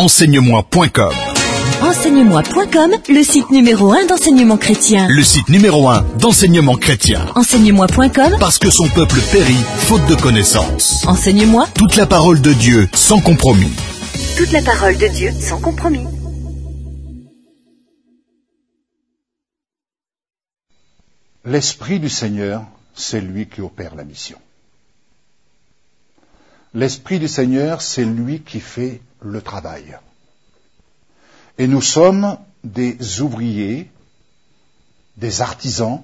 Enseigne-moi.com. Enseigne-moi.com, le site numéro 1 d'enseignement chrétien. Le site numéro 1 d'enseignement chrétien. Enseigne-moi.com, Parce que son peuple périt faute de connaissances. Enseigne-moi. Toute la parole de Dieu sans compromis. Toute la parole de Dieu sans compromis. L'Esprit du Seigneur, c'est lui qui opère la mission. L'Esprit du Seigneur, c'est lui qui fait le travail. Et nous sommes des ouvriers, des artisans,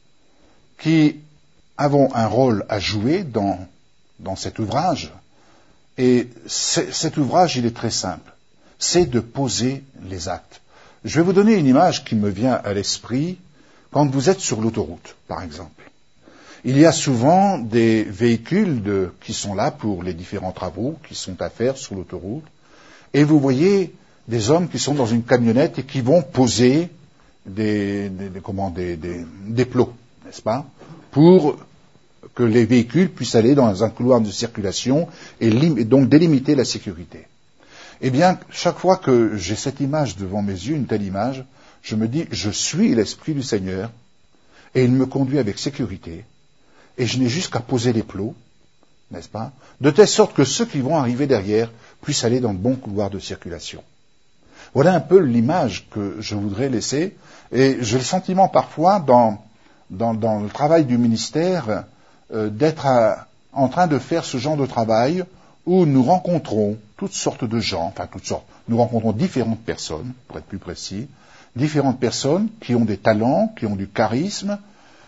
qui avons un rôle à jouer dans cet ouvrage. Et cet ouvrage, il est très simple. C'est de poser les actes. Je vais vous donner une image qui me vient à l'esprit quand vous êtes sur l'autoroute, par exemple. Il y a souvent des véhicules qui sont là pour les différents travaux qui sont à faire sur l'autoroute. Et vous voyez des hommes qui sont dans une camionnette et qui vont poser des plots, n'est-ce pas, pour que les véhicules puissent aller dans un couloir de circulation et donc délimiter la sécurité. Eh bien, chaque fois que j'ai cette image devant mes yeux, une telle image, je me dis, je suis l'Esprit du Seigneur et il me conduit avec sécurité et je n'ai juste qu'à poser les plots, n'est-ce pas, de telle sorte que ceux qui vont arriver derrière puissent aller dans le bon couloir de circulation. Voilà un peu l'image que je voudrais laisser et j'ai le sentiment parfois dans le travail du ministère d'être en train de faire ce genre de travail où nous rencontrons toutes sortes de gens, nous rencontrons différentes personnes, pour être plus précis, différentes personnes qui ont des talents, qui ont du charisme,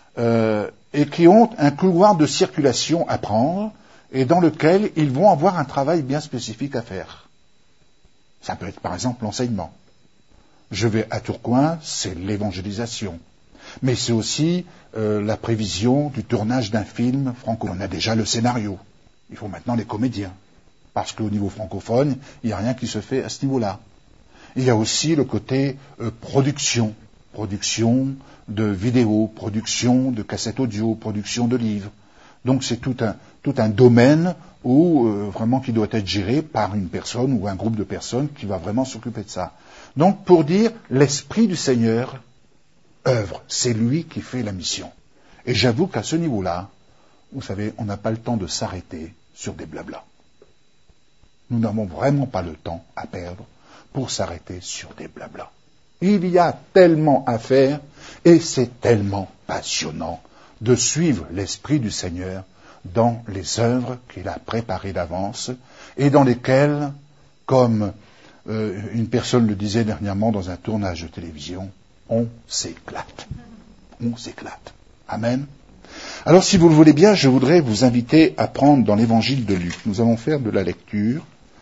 et qui ont un couloir de circulation à prendre, et dans lequel ils vont avoir un travail bien spécifique à faire. Ça peut être par exemple l'enseignement. Je vais à Tourcoing, c'est l'évangélisation. Mais c'est aussi la prévision du tournage d'un film franco. On a déjà le scénario. Il faut maintenant les comédiens. Parce qu'au niveau francophone, il n'y a rien qui se fait à ce niveau-là. Il y a aussi le côté production. Production de vidéos, production de cassettes audio, production de livres. Donc c'est tout un domaine où vraiment qui doit être géré par une personne ou un groupe de personnes qui va vraiment s'occuper de ça. Donc pour dire, l'Esprit du Seigneur œuvre, c'est lui qui fait la mission. Et j'avoue qu'à ce niveau-là, vous savez, on n'a pas le temps de s'arrêter sur des blablas. Nous n'avons vraiment pas le temps à perdre pour s'arrêter sur des blablas. Il y a tellement à faire et c'est tellement passionnant de suivre l'Esprit du Seigneur dans les œuvres qu'il a préparées d'avance et dans lesquelles, comme une personne le disait dernièrement dans un tournage de télévision, on s'éclate. On s'éclate. Amen. Alors, si vous le voulez bien, je voudrais vous inviter à prendre dans l'évangile de Luc. Nous allons faire de la lecture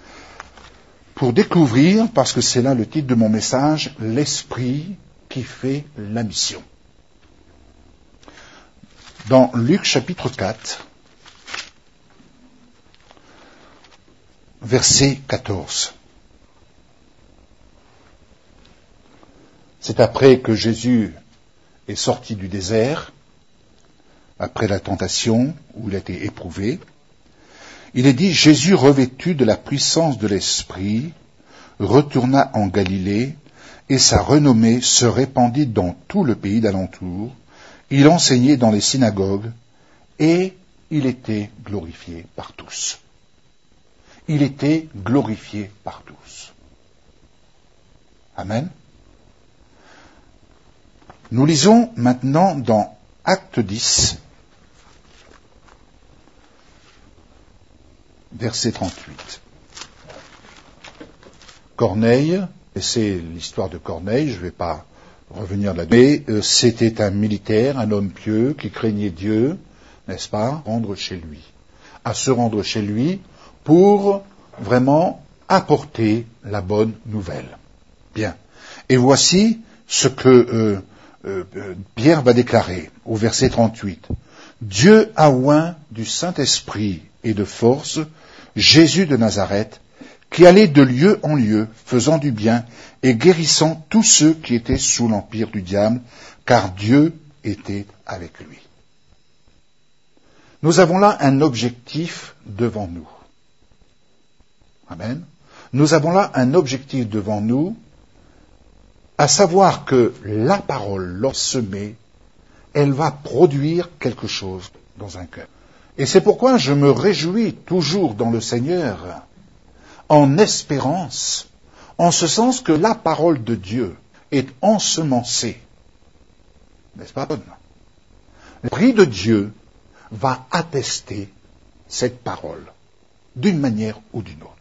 pour découvrir, parce que c'est là le titre de mon message, l'Esprit qui fait la mission. Dans Luc chapitre 4, verset 14. C'est après que Jésus est sorti du désert, après la tentation où il a été éprouvé. Il est dit, Jésus revêtu de la puissance de l'Esprit, retourna en Galilée, et sa renommée se répandit dans tout le pays d'alentour. Il enseignait dans les synagogues, et il était glorifié par tous. Il était glorifié par tous. Amen. Nous lisons maintenant dans Acte 10, verset 38. Corneille, et c'est l'histoire de Corneille, je ne vais pas revenir là-dessus, mais c'était un militaire, un homme pieux, qui craignait Dieu, n'est-ce pas, à se rendre chez lui pour vraiment apporter la bonne nouvelle. Bien. Et voici ce que Pierre va déclarer au verset 38. Dieu a oint du Saint-Esprit et de force Jésus de Nazareth, qui allait de lieu en lieu, faisant du bien et guérissant tous ceux qui étaient sous l'empire du diable, car Dieu était avec lui. Nous avons là un objectif devant nous. Amen. nous avons là un objectif devant nous, à savoir que la parole, lorsque semée, elle va produire quelque chose dans un cœur. Et c'est pourquoi je me réjouis toujours dans le Seigneur, en espérance, en ce sens que la parole de Dieu est ensemencée. N'est-ce pas bonne? L'Esprit de Dieu va attester cette parole, d'une manière ou d'une autre.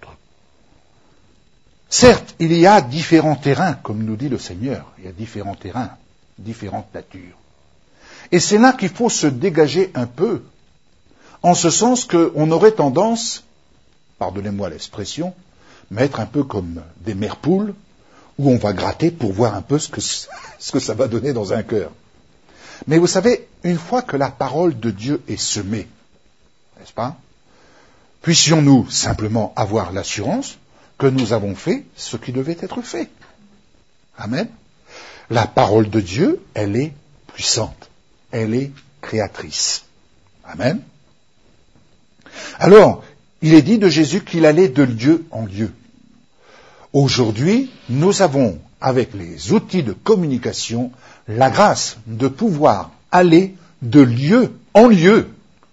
Certes, il y a différents terrains, comme nous dit le Seigneur. Il y a différents terrains, différentes natures. Et c'est là qu'il faut se dégager un peu, en ce sens qu'on aurait tendance, pardonnez-moi l'expression, mettre un peu comme des mères-poules, où on va gratter pour voir un peu ce que ça va donner dans un cœur. Mais vous savez, une fois que la parole de Dieu est semée, n'est-ce pas, puissions-nous simplement avoir l'assurance que nous avons fait ce qui devait être fait. Amen. La parole de Dieu, elle est puissante. Elle est créatrice. Amen. Alors, il est dit de Jésus qu'il allait de lieu en lieu. Aujourd'hui, nous avons, avec les outils de communication, la grâce de pouvoir aller de lieu en lieu.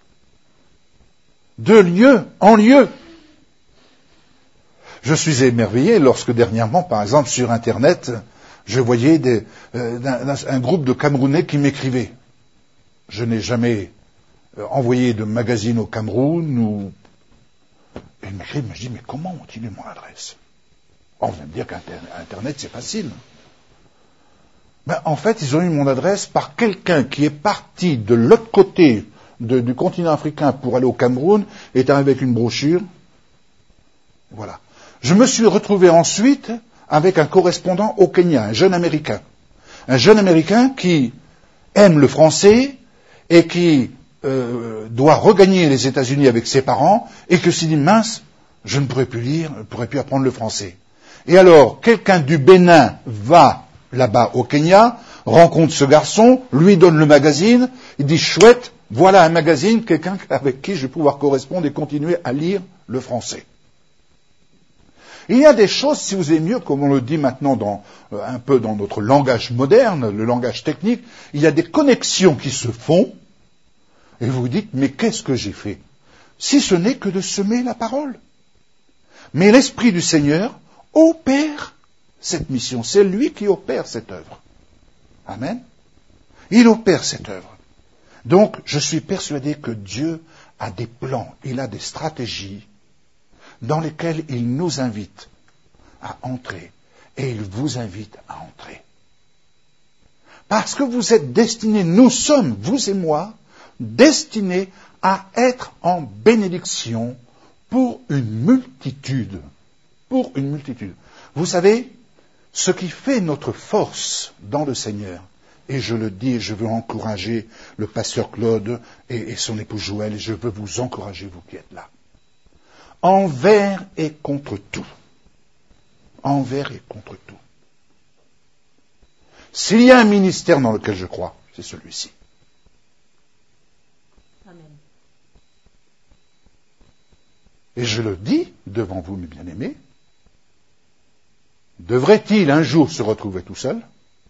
De lieu en lieu. Je suis émerveillé lorsque dernièrement, par exemple, sur Internet, je voyais un groupe de Camerounais qui m'écrivaient. Je n'ai jamais envoyé de magazine au Cameroun Et ils m'écrivent, je dis, mais comment ont-ils eu mon adresse? On vient me dire qu'Internet, c'est facile. Ben, en fait, ils ont eu mon adresse par quelqu'un qui est parti de l'autre côté du continent africain pour aller au Cameroun, est arrivé avec une brochure. Voilà. Je me suis retrouvé ensuite avec un correspondant au Kenya, un jeune Américain. Un jeune Américain qui aime le français et qui doit regagner les États-Unis avec ses parents et que s'il dit, mince, je ne pourrais plus lire, je ne pourrais plus apprendre le français. Et alors, quelqu'un du Bénin va là-bas au Kenya, rencontre ce garçon, lui donne le magazine, il dit, chouette, voilà un magazine, quelqu'un avec qui je vais pouvoir correspondre et continuer à lire le français. Il y a des choses, si vous aimez mieux, comme on le dit maintenant un peu dans notre langage moderne, le langage technique, il y a des connexions qui se font, et vous vous dites, mais qu'est-ce que j'ai fait? Si ce n'est que de semer la parole. Mais l'Esprit du Seigneur opère cette mission. C'est lui qui opère cette œuvre. Amen. Il opère cette œuvre. Donc, je suis persuadé que Dieu a des plans, il a des stratégies dans lesquelles il nous invite à entrer. Et il vous invite à entrer. Parce que vous êtes destinés, nous sommes, vous et moi, destinés à être en bénédiction pour une multitude. Pour une multitude. Vous savez, ce qui fait notre force dans le Seigneur, et je le dis, et je veux encourager le pasteur Claude et son épouse Joël, et je veux vous encourager, vous qui êtes là. Envers et contre tout. Envers et contre tout. S'il y a un ministère dans lequel je crois, c'est celui-ci. Amen. Et je le dis devant vous, mes bien-aimés, devrait-il un jour se retrouver tout seul?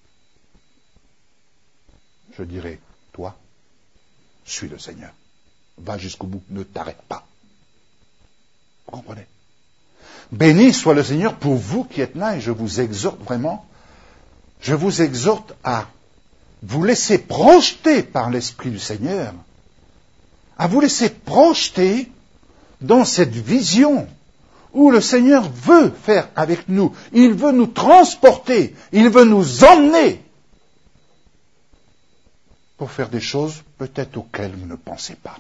Je dirais, toi, suis le Seigneur. Va jusqu'au bout, ne t'arrête pas. Vous comprenez? Béni soit le Seigneur pour vous qui êtes là, et je vous exhorte vraiment, je vous exhorte à vous laisser projeter par l'Esprit du Seigneur, à vous laisser projeter dans cette vision où le Seigneur veut faire avec nous. Il veut nous transporter, il veut nous emmener pour faire des choses peut-être auxquelles vous ne pensez pas,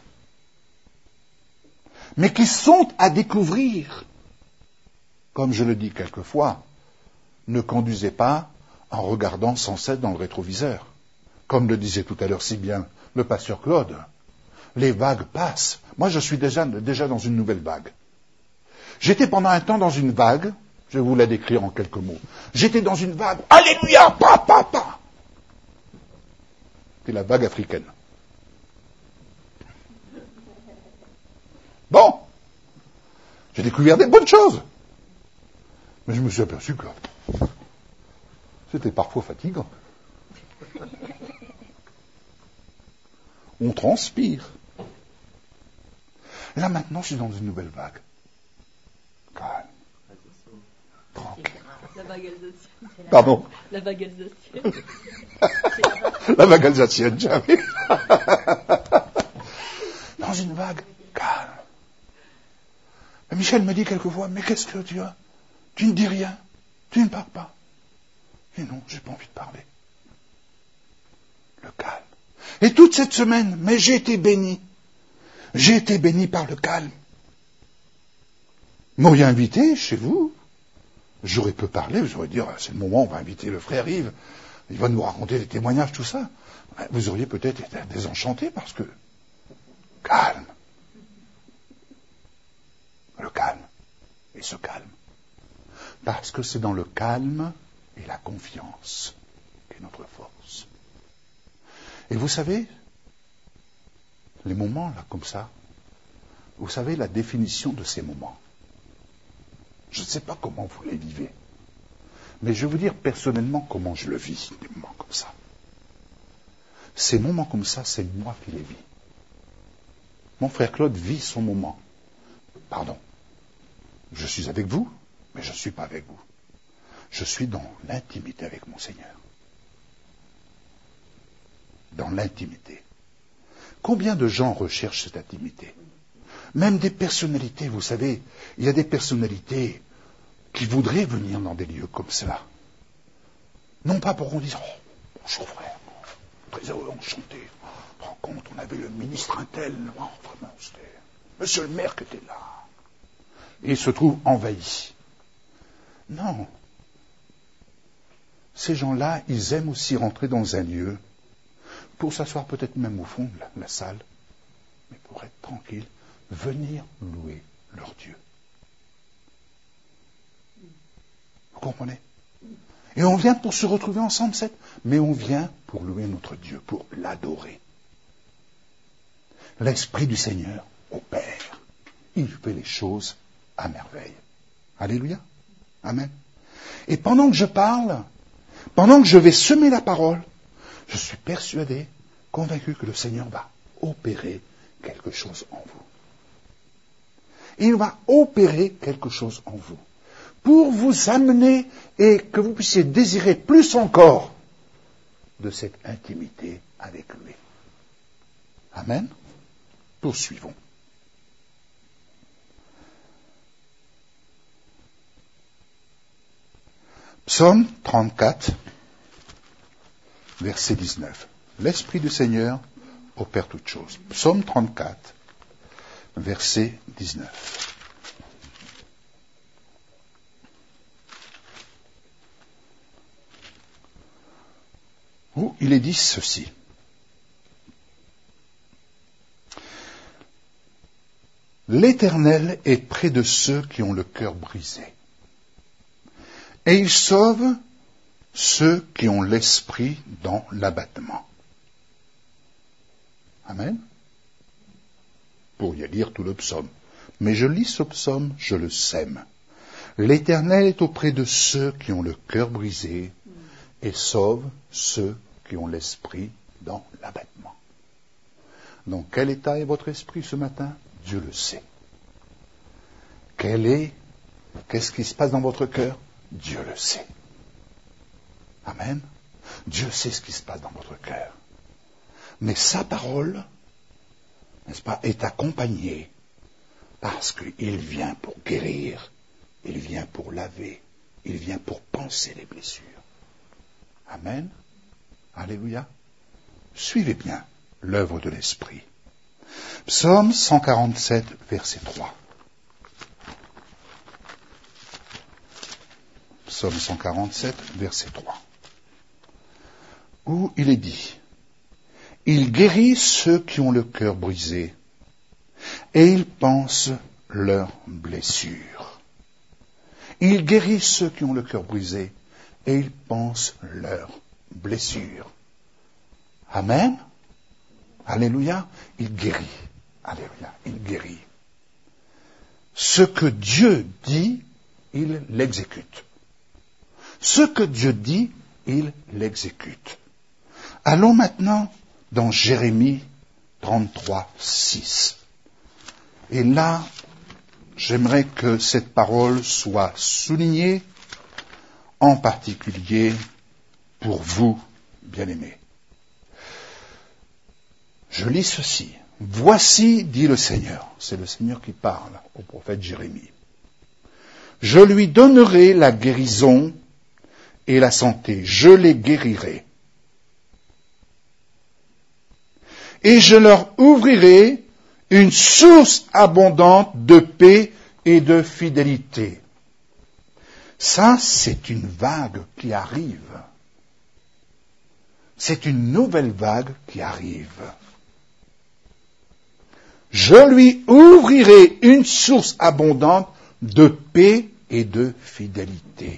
mais qui sont à découvrir. Comme je le dis quelquefois, ne conduisez pas en regardant sans cesse dans le rétroviseur. Comme le disait tout à l'heure si bien le pasteur Claude, les vagues passent. Moi, je suis déjà dans une nouvelle vague. J'étais pendant un temps dans une vague, je vais vous la décrire en quelques mots. J'étais dans une vague, alléluia, pa. C'est la vague africaine. Bon, j'ai découvert des bonnes choses. Mais je me suis aperçu que c'était parfois fatigant. On transpire. Là maintenant, je suis dans une nouvelle vague. Calme. Tranquille. La vague alsacienne. Pardon. La vague alsacienne. La vague alsacienne, jamais. Dans une vague calme. Et Michel me dit quelquefois, mais qu'est-ce que tu as? Tu ne dis rien. Tu ne parles pas. Et non, j'ai pas envie de parler. Le calme. Et toute cette semaine, mais j'ai été béni. J'ai été béni par le calme. Vous m'auriez invité chez vous. J'aurais pu parler, j'aurais dit, c'est le moment, on va inviter le frère Yves. Il va nous raconter des témoignages, tout ça. Vous auriez peut-être été désenchanté parce que calme. Le calme. Et ce calme. Parce que c'est dans le calme et la confiance qu'est notre force. Et vous savez, les moments là comme ça, vous savez la définition de ces moments. Je ne sais pas comment vous les vivez, mais je vais vous dire personnellement comment je le vis, des moments comme ça. Ces moments comme ça, c'est moi qui les vis. Mon frère Claude vit son moment. Pardon. Je suis avec vous, mais je ne suis pas avec vous. Je suis dans l'intimité avec mon Seigneur. Dans l'intimité. Combien de gens recherchent cette intimité? Même des personnalités, vous savez, il y a des personnalités qui voudraient venir dans des lieux comme cela. Non pas pour qu'on dise, oh, bonjour frère, très heureux, enchanté. Tu te rends compte, on avait le ministre Intel, oh, vraiment, c'était monsieur le maire qui était là. Et il se trouve envahi. Non. Ces gens-là, ils aiment aussi rentrer dans un lieu pour s'asseoir peut-être même au fond de la salle, mais pour être tranquille, venir louer leur Dieu. Vous comprenez? Et on vient pour se retrouver ensemble, mais on vient pour louer notre Dieu, pour l'adorer. L'Esprit du Seigneur opère. Il fait les choses à merveille. Alléluia. Amen. Et pendant que je parle, pendant que je vais semer la parole, je suis persuadé, convaincu que le Seigneur va opérer quelque chose en vous. Il va opérer quelque chose en vous pour vous amener et que vous puissiez désirer plus encore de cette intimité avec lui. Amen. Poursuivons. Psaume 34, verset 19. L'Esprit du Seigneur opère toutes choses. Psaume 34, verset 19. Où il est dit ceci. L'Éternel est près de ceux qui ont le cœur brisé. Et il sauve ceux qui ont l'esprit dans l'abattement. Amen. Vous pourriez lire tout le psaume. Mais je lis ce psaume, je le sème. L'Éternel est auprès de ceux qui ont le cœur brisé et sauve ceux qui ont l'esprit dans l'abattement. Dans quel état est votre esprit ce matin? Dieu le sait. Qu'est-ce qui se passe dans votre cœur? Dieu le sait. Amen. Dieu sait ce qui se passe dans votre cœur. Mais sa parole, n'est-ce pas, est accompagnée parce qu'il vient pour guérir, il vient pour laver, il vient pour panser les blessures. Amen. Alléluia. Suivez bien l'œuvre de l'Esprit. Psaume 147, verset 3. Psaume 147, verset 3. Où il est dit, « Il guérit ceux qui ont le cœur brisé, et il panse leurs blessures. » Il guérit ceux qui ont le cœur brisé, et il panse leurs blessures. Amen. Alléluia. Il guérit. Alléluia. Il guérit. Ce que Dieu dit, il l'exécute. Ce que Dieu dit, il l'exécute. Allons maintenant dans Jérémie 33, 6. Et là, j'aimerais que cette parole soit soulignée, en particulier pour vous, bien-aimés. Je lis ceci. Voici, dit le Seigneur, c'est le Seigneur qui parle au prophète Jérémie. Je lui donnerai la guérison et la santé, je les guérirai. Et je leur ouvrirai une source abondante de paix et de fidélité. Ça, c'est une vague qui arrive. C'est une nouvelle vague qui arrive. Je lui ouvrirai une source abondante de paix et de fidélité.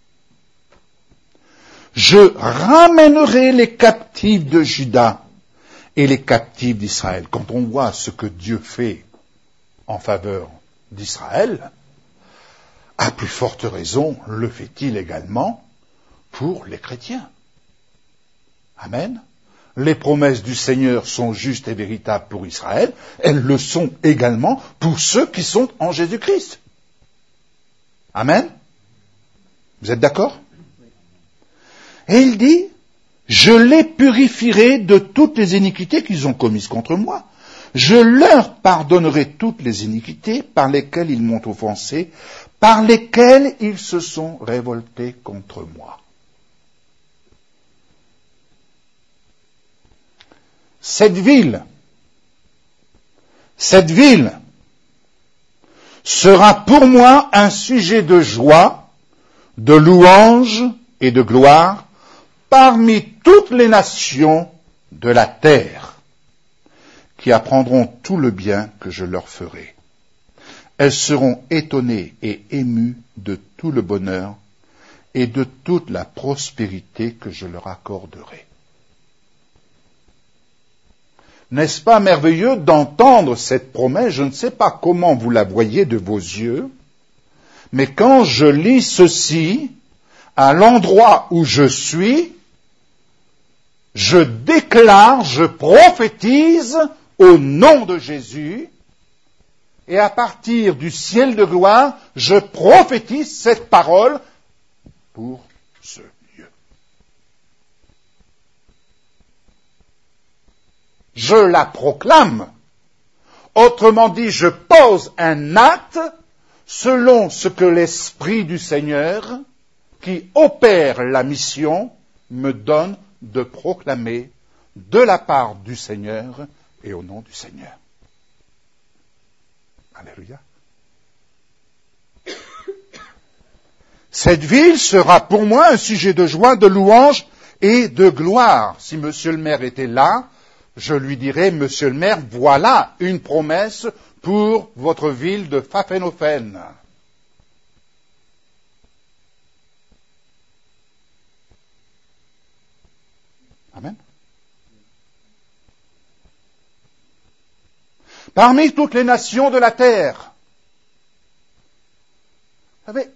Je ramènerai les captifs de Juda et les captifs d'Israël. Quand on voit ce que Dieu fait en faveur d'Israël, à plus forte raison le fait-il également pour les chrétiens. Amen. Les promesses du Seigneur sont justes et véritables pour Israël, elles le sont également pour ceux qui sont en Jésus-Christ. Amen. Vous êtes d'accord? Et il dit, je les purifierai de toutes les iniquités qu'ils ont commises contre moi. Je leur pardonnerai toutes les iniquités par lesquelles ils m'ont offensé, par lesquelles ils se sont révoltés contre moi. Cette ville sera pour moi un sujet de joie, de louange et de gloire parmi toutes les nations de la terre, qui apprendront tout le bien que je leur ferai. Elles seront étonnées et émues de tout le bonheur et de toute la prospérité que je leur accorderai. N'est-ce pas merveilleux d'entendre cette promesse? Je ne sais pas comment vous la voyez de vos yeux, mais quand je lis ceci, à l'endroit où je suis, je déclare, je prophétise au nom de Jésus, et à partir du ciel de gloire, je prophétise cette parole pour ce lieu. Je la proclame. Autrement dit, je pose un acte selon ce que l'Esprit du Seigneur, qui opère la mission, me donne de proclamer de la part du Seigneur et au nom du Seigneur. Alléluia. Cette ville sera pour moi un sujet de joie, de louange et de gloire. Si monsieur le maire était là, je lui dirais, monsieur le maire, voilà une promesse pour votre ville de Pfaffenhofen. Amen. Parmi toutes les nations de la terre. Vous savez,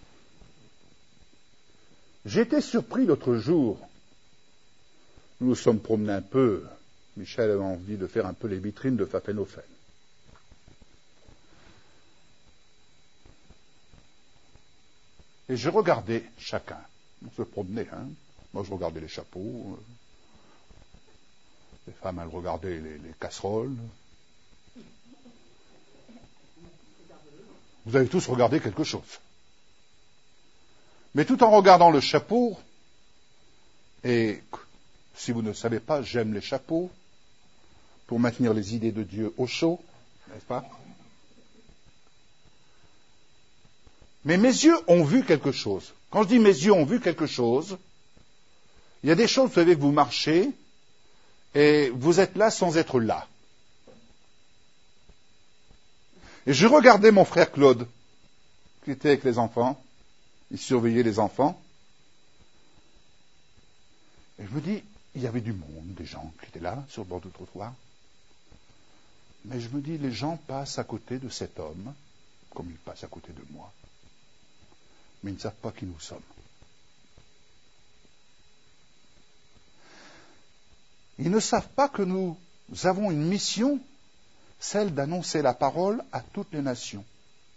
j'étais surpris l'autre jour. Nous nous sommes promenés un peu. Michel avait envie de faire un peu les vitrines de Pfaffenhofen. Et je regardais chacun. On se promenait, hein. Moi, je regardais les chapeaux. Les femmes, elles regardaient les casseroles. Vous avez tous regardé quelque chose. Mais tout en regardant le chapeau, et si vous ne savez pas, j'aime les chapeaux pour maintenir les idées de Dieu au chaud, n'est-ce pas? Mais mes yeux ont vu quelque chose. Quand je dis mes yeux ont vu quelque chose, il y a des choses, vous savez, que vous marchez et vous êtes là sans être là. Et je regardais mon frère Claude, qui était avec les enfants, il surveillait les enfants, et je me dis, il y avait du monde, des gens qui étaient là, sur le bord du trottoir, mais je me dis, les gens passent à côté de cet homme, comme ils passent à côté de moi. mais ils ne savent pas qui nous sommes. Ils ne savent pas que nous avons une mission, celle d'annoncer la parole à toutes les nations.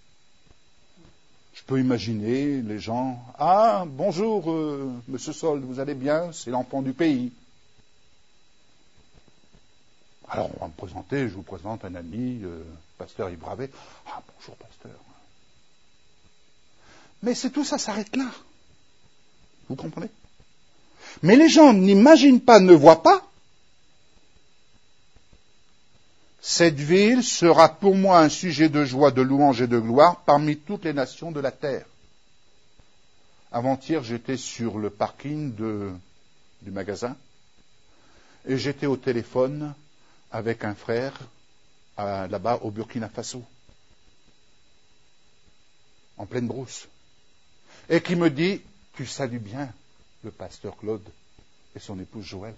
Je peux imaginer les gens, « Ah, bonjour, monsieur Solde, vous allez bien? C'est l'enfant du pays. » Alors, on va me présenter, je vous présente un ami, pasteur Yves Bravet. « Ah, bonjour, pasteur. » Mais c'est tout, ça s'arrête là. Vous comprenez? Mais les gens n'imaginent pas, ne voient pas. Cette ville sera pour moi un sujet de joie, de louange et de gloire parmi toutes les nations de la terre. Avant-hier, j'étais sur le parking du magasin et j'étais au téléphone avec un frère là-bas au Burkina Faso, en pleine brousse, et qui me dit, tu salues bien le pasteur Claude et son épouse Joël.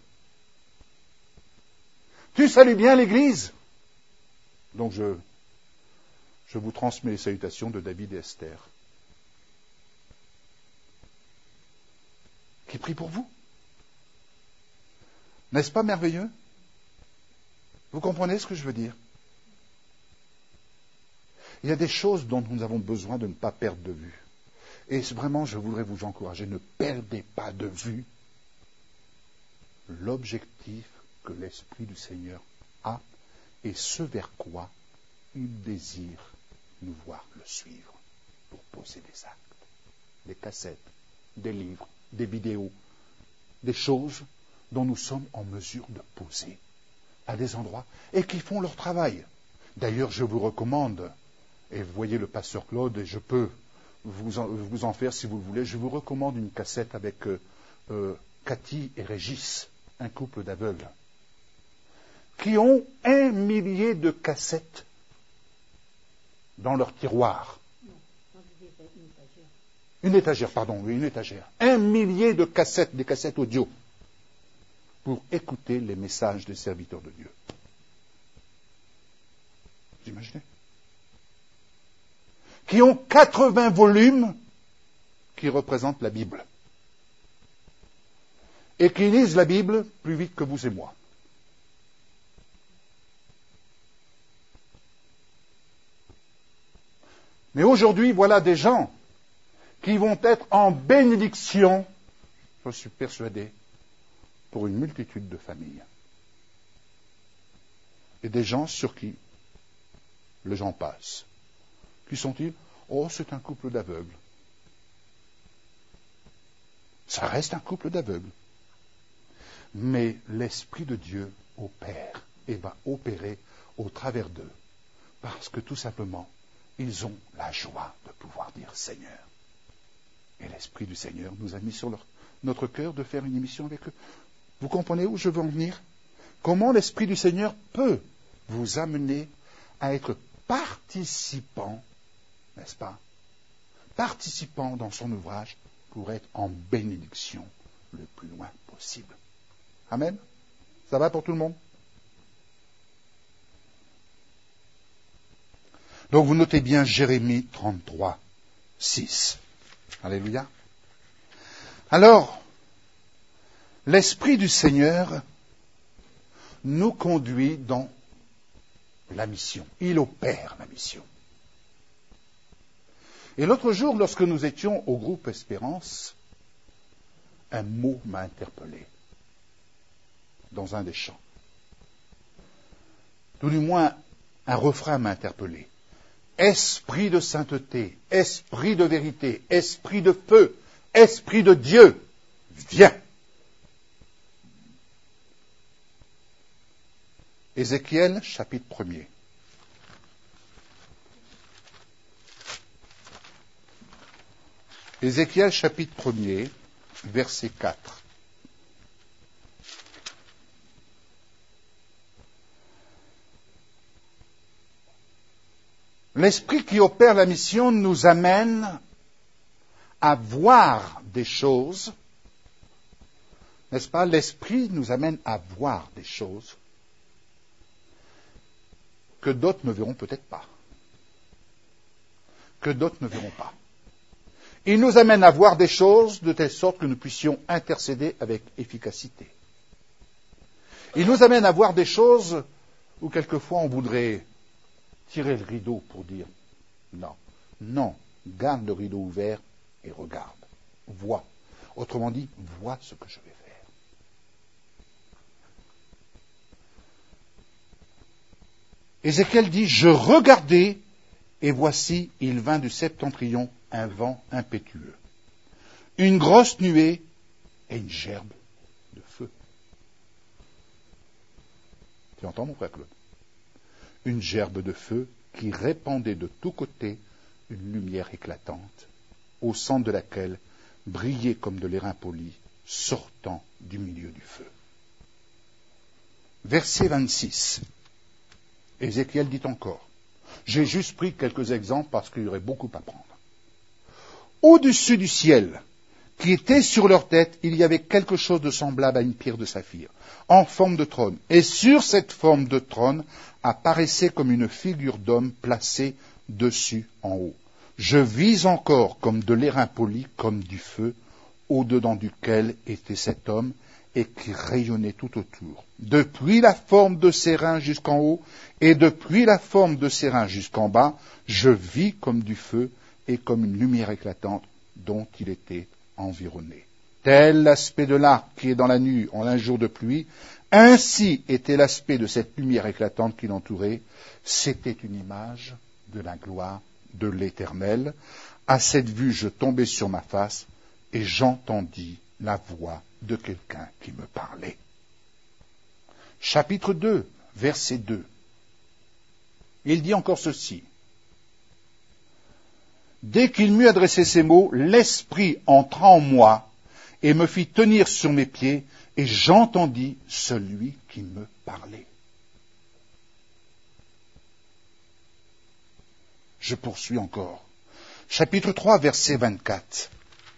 Tu salues bien l'église. Donc je vous transmets les salutations de David et Esther, qui prient pour vous. N'est-ce pas merveilleux? Vous comprenez ce que je veux dire? Il y a des choses dont nous avons besoin de ne pas perdre de vue. Et vraiment, je voudrais vous encourager, ne perdez pas de vue l'objectif que l'Esprit du Seigneur a et ce vers quoi il désire nous voir le suivre pour poser des actes, des cassettes, des livres, des vidéos, des choses dont nous sommes en mesure de poser à des endroits et qui font leur travail. D'ailleurs, je vous recommande, et vous voyez le pasteur Claude, et je peux vous en faire si vous le voulez, je vous recommande une cassette avec Cathy et Régis, un couple d'aveugles, qui ont 1 millier de cassettes dans leur tiroir. Une étagère. 1 millier de cassettes, des cassettes audio, pour écouter les messages des serviteurs de Dieu. Vous imaginez? Qui ont 80 volumes qui représentent la Bible. Et qui lisent la Bible plus vite que vous et moi. Mais aujourd'hui, voilà des gens qui vont être en bénédiction, je suis persuadé, pour une multitude de familles. Et des gens sur qui les gens passent. Qui sont-ils? Oh, c'est un couple d'aveugles. Ça reste un couple d'aveugles. Mais l'Esprit de Dieu opère et va opérer au travers d'eux. Parce que tout simplement, ils ont la joie de pouvoir dire Seigneur. Et l'Esprit du Seigneur nous a mis sur notre cœur de faire une émission avec eux. Vous comprenez où je veux en venir? Comment l'Esprit du Seigneur peut vous amener à être participant, n'est-ce pas? Participant dans son ouvrage pour être en bénédiction le plus loin possible. Amen? Ça va pour tout le monde? Donc vous notez bien Jérémie 33, 6. Alléluia. Alors, l'Esprit du Seigneur nous conduit dans la mission. Il opère la mission. Et l'autre jour, lorsque nous étions au groupe Espérance, un mot m'a interpellé dans un des chants. Tout du moins, un refrain m'a interpellé. Esprit de sainteté, esprit de vérité, esprit de feu, esprit de Dieu, viens. Ézéchiel, chapitre 1er. Ézéchiel, chapitre 1er, verset 4. L'Esprit qui opère la mission nous amène à voir des choses, n'est-ce pas? L'Esprit nous amène à voir des choses que d'autres ne verront peut-être pas. Que d'autres ne verront pas. Il nous amène à voir des choses de telle sorte que nous puissions intercéder avec efficacité. Il nous amène à voir des choses où quelquefois on voudrait tirer le rideau pour dire non, non, garde le rideau ouvert et regarde, vois. Autrement dit, vois ce que je vais faire. Ézéchiel dit, je regardai, et voici, il vint du septentrion un vent impétueux, une grosse nuée et une gerbe de feu. Tu entends, mon frère Claude? Une gerbe de feu qui répandait de tous côtés une lumière éclatante, au centre de laquelle brillait comme de l'airain poli, sortant du milieu du feu. Verset 26. Ézéchiel dit encore, j'ai juste pris quelques exemples parce qu'il y aurait beaucoup à prendre. Au-dessus du ciel, qui était sur leur tête, il y avait quelque chose de semblable à une pierre de saphir, en forme de trône. Et sur cette forme de trône apparaissait comme une figure d'homme placée dessus en haut. Je vis encore comme de l'airain poli, comme du feu, au-dedans duquel était cet homme, et qui rayonnait tout autour. Depuis la forme de ses reins jusqu'en haut, et depuis la forme de ses reins jusqu'en bas, je vis comme du feu et comme une lumière éclatante dont il était environné. Tel l'aspect de l'arc qui est dans la nuit en un jour de pluie, ainsi était l'aspect de cette lumière éclatante qui l'entourait. C'était une image de la gloire de l'Éternel. À cette vue, je tombai sur ma face et j'entendis la voix de quelqu'un qui me parlait. Chapitre 2, verset 2. Il dit encore ceci. Dès qu'il m'eut adressé ces mots, l'Esprit entra en moi et me fit tenir sur mes pieds, et j'entendis celui qui me parlait. Je poursuis encore. Chapitre 3, verset 24.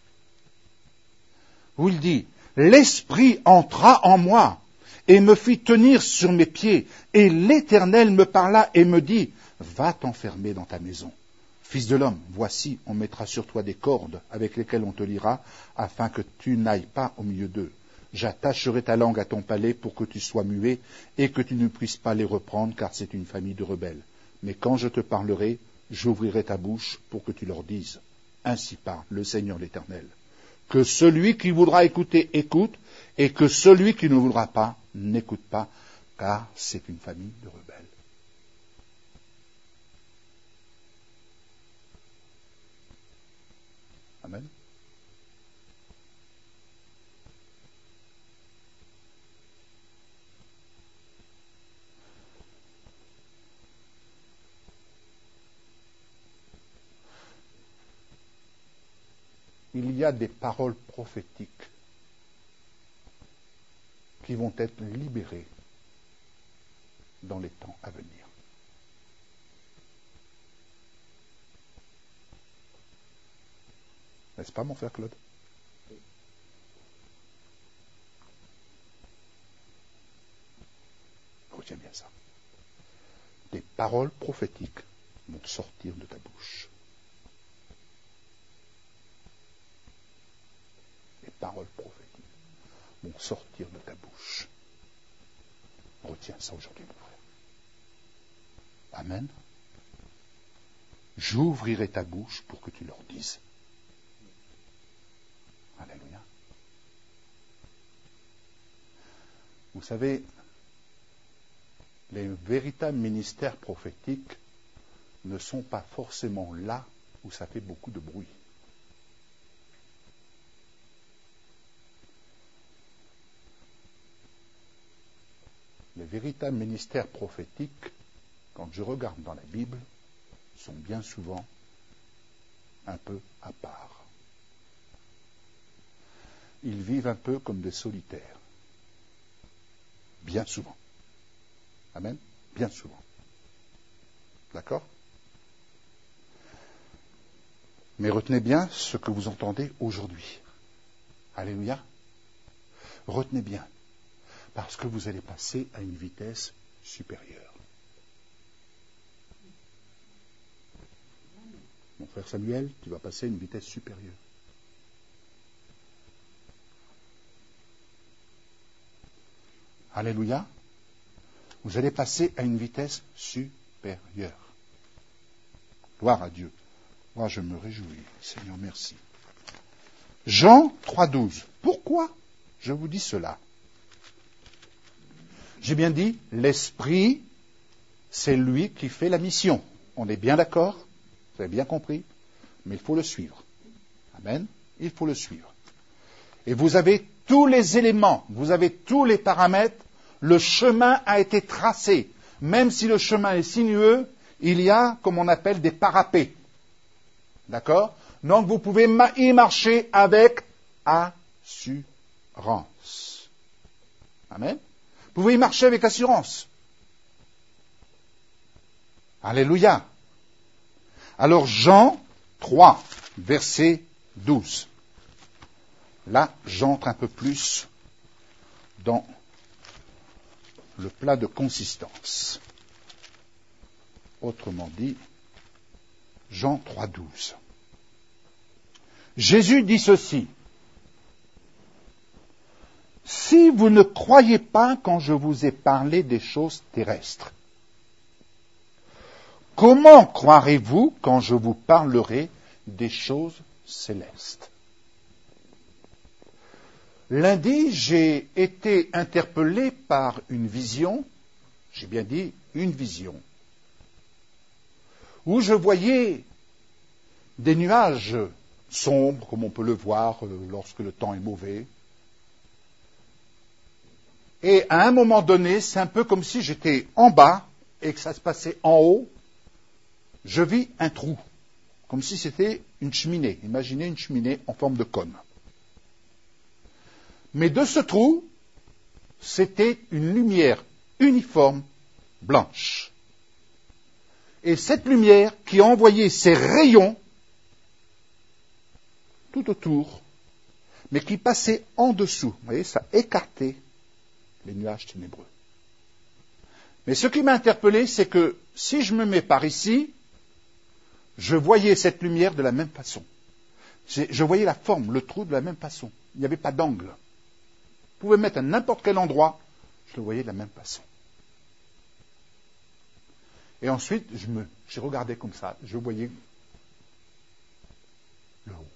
Où il dit, l'Esprit entra en moi et me fit tenir sur mes pieds, et l'Éternel me parla et me dit, va t'enfermer dans ta maison. Fils de l'homme, voici, on mettra sur toi des cordes avec lesquelles on te liera, afin que tu n'ailles pas au milieu d'eux. J'attacherai ta langue à ton palais pour que tu sois muet et que tu ne puisses pas les reprendre, car c'est une famille de rebelles. Mais quand je te parlerai, j'ouvrirai ta bouche pour que tu leur dises, ainsi parle le Seigneur l'Éternel. Que celui qui voudra écouter, écoute, et que celui qui ne voudra pas, n'écoute pas, car c'est une famille de rebelles. Amen. Il y a des paroles prophétiques qui vont être libérées dans les temps à venir. N'est-ce pas, mon frère Claude? Retiens bien ça. Des paroles prophétiques vont sortir de ta bouche. Les paroles prophétiques vont sortir de ta bouche. Retiens ça aujourd'hui, mon frère. Amen. J'ouvrirai ta bouche pour que tu leur dises. Alléluia. Vous savez, les véritables ministères prophétiques ne sont pas forcément là où ça fait beaucoup de bruit. Les véritables ministères prophétiques, quand je regarde dans la Bible, sont bien souvent un peu à part. Ils vivent un peu comme des solitaires. Bien souvent. Amen. Bien souvent. D'accord? Mais retenez bien ce que vous entendez aujourd'hui. Alléluia. Retenez bien. Parce que vous allez passer à une vitesse supérieure. Mon frère Samuel, tu vas passer à une vitesse supérieure. Alléluia. Vous allez passer à une vitesse supérieure. Gloire à Dieu. Moi, je me réjouis. Seigneur, merci. Jean 3,12. Pourquoi je vous dis cela? J'ai bien dit, l'Esprit, c'est lui qui fait la mission. On est bien d'accord? Vous avez bien compris? Mais il faut le suivre. Amen. Il faut le suivre. Et vous avez tous les éléments, vous avez tous les paramètres, le chemin a été tracé. Même si le chemin est sinueux, il y a, comme on appelle, des parapets. D'accord? Donc vous pouvez y marcher avec assurance. Amen. Vous pouvez y marcher avec assurance. Alléluia. Alors Jean 3, verset 12. Là, j'entre un peu plus dans le plat de consistance. Autrement dit, Jean 3, 12. Jésus dit ceci. Si vous ne croyez pas quand je vous ai parlé des choses terrestres, comment croirez-vous quand je vous parlerai des choses célestes? Lundi, j'ai été interpellé par une vision, j'ai bien dit une vision, où je voyais des nuages sombres, comme on peut le voir lorsque le temps est mauvais. Et à un moment donné, c'est un peu comme si j'étais en bas et que ça se passait en haut. Je vis un trou, comme si c'était une cheminée. Imaginez une cheminée en forme de cône. Mais de ce trou, c'était une lumière uniforme, blanche. Et cette lumière qui envoyait ses rayons tout autour, mais qui passait en dessous. Vous voyez, ça écartait les nuages ténébreux. Mais ce qui m'a interpellé, c'est que si je me mets par ici, je voyais cette lumière de la même façon. Je voyais la forme, le trou de la même façon. Il n'y avait pas d'angle. Vous pouvez mettre à n'importe quel endroit, je le voyais de la même façon. Et ensuite, j'ai regardé comme ça, je voyais le haut.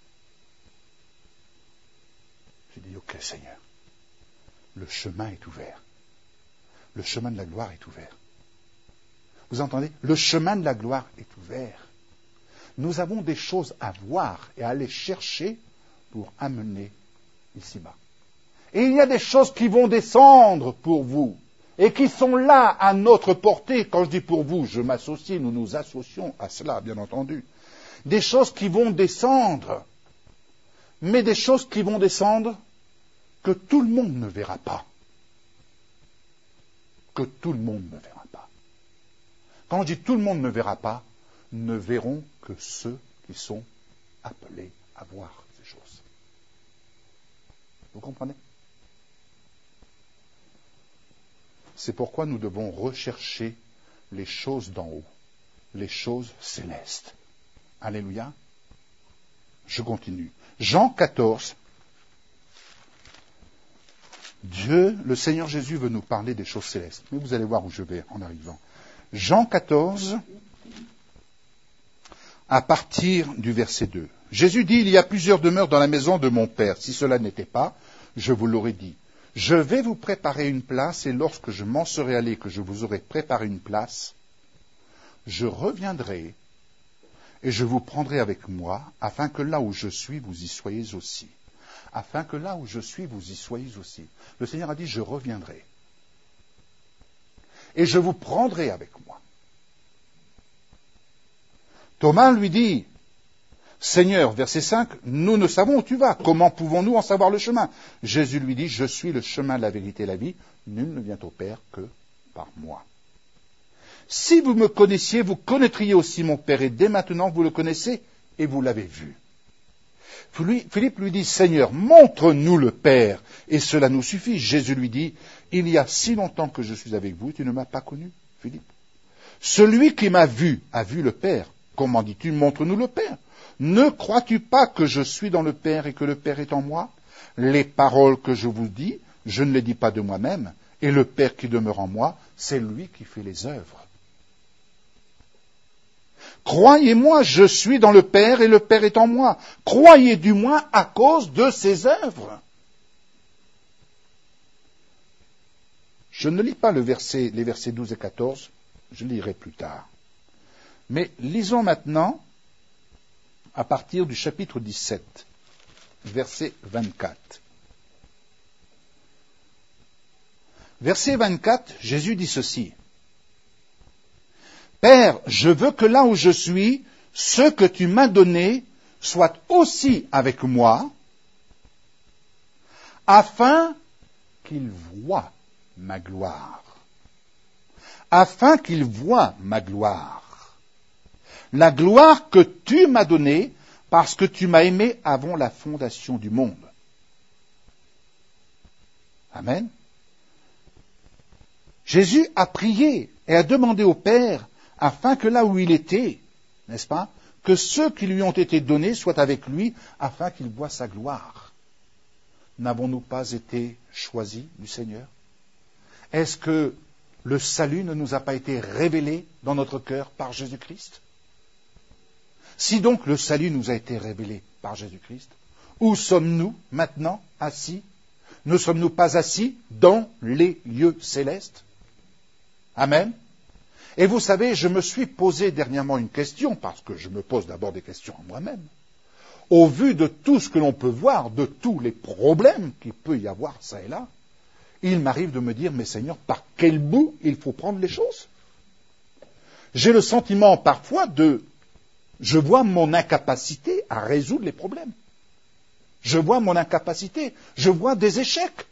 J'ai dit, ok Seigneur, le chemin est ouvert. Le chemin de la gloire est ouvert. Vous entendez? Le chemin de la gloire est ouvert. Nous avons des choses à voir et à aller chercher pour amener ici-bas. Et il y a des choses qui vont descendre pour vous et qui sont là à notre portée. Quand je dis pour vous, je m'associe, nous nous associons à cela, bien entendu. Des choses qui vont descendre, mais des choses qui vont descendre que tout le monde ne verra pas. Que tout le monde ne verra pas. Quand je dis tout le monde ne verra pas, ne verront que ceux qui sont appelés à voir ces choses. Vous comprenez? C'est pourquoi nous devons rechercher les choses d'en haut, les choses célestes. Alléluia. Je continue. Jean 14. Dieu, le Seigneur Jésus veut nous parler des choses célestes. Mais vous allez voir où je vais en arrivant. Jean 14, à partir du verset 2. Jésus dit, il y a plusieurs demeures dans la maison de mon Père. Si cela n'était pas, je vous l'aurais dit. Je vais vous préparer une place, et lorsque je m'en serai allé, que je vous aurai préparé une place, je reviendrai, et je vous prendrai avec moi, afin que là où je suis, vous y soyez aussi. Afin que là où je suis, vous y soyez aussi. Le Seigneur a dit, je reviendrai. Et je vous prendrai avec moi. Thomas lui dit, Seigneur, verset 5, nous ne savons où tu vas. Comment pouvons-nous en savoir le chemin? Jésus lui dit, je suis le chemin, la vérité et la vie. Nul ne vient au Père que par moi. Si vous me connaissiez, vous connaîtriez aussi mon Père. Et dès maintenant, vous le connaissez et vous l'avez vu. Philippe lui dit, Seigneur, montre-nous le Père, et cela nous suffit. Jésus lui dit, il y a si longtemps que je suis avec vous, tu ne m'as pas connu, Philippe. Celui qui m'a vu a vu le Père. Comment dis-tu, montre-nous le Père? Ne crois-tu pas que je suis dans le Père et que le Père est en moi? Les paroles que je vous dis, je ne les dis pas de moi-même, Et le Père qui demeure en moi, c'est lui qui fait les œuvres. Croyez-moi, je suis dans le Père et le Père est en moi. Croyez du moins à cause de ses œuvres. Je ne lis pas les versets 12 et 14, je lirai plus tard. Mais lisons maintenant à partir du chapitre 17, verset 24. Verset 24, Jésus dit ceci. Père, je veux que là où je suis, ce que tu m'as donné soit aussi avec moi, afin qu'ils voient ma gloire. Afin qu'ils voient ma gloire. La gloire que tu m'as donnée parce que tu m'as aimé avant la fondation du monde. Amen. Jésus a prié et a demandé au Père afin que là où il était, n'est-ce pas, que ceux qui lui ont été donnés soient avec lui afin qu'il voie sa gloire. N'avons-nous pas été choisis du Seigneur? Est-ce que le salut ne nous a pas été révélé dans notre cœur par Jésus-Christ? Si donc le salut nous a été révélé par Jésus-Christ, où sommes-nous maintenant assis? Ne sommes-nous pas assis dans les lieux célestes? Amen. Et vous savez, je me suis posé dernièrement une question, parce que je me pose d'abord des questions à moi-même. Au vu de tout ce que l'on peut voir, de tous les problèmes qu'il peut y avoir ça et là, il m'arrive de me dire, mais Seigneur, par quel bout il faut prendre les choses? J'ai le sentiment parfois je vois mon incapacité à résoudre les problèmes. Je vois mon incapacité, je vois des échecs.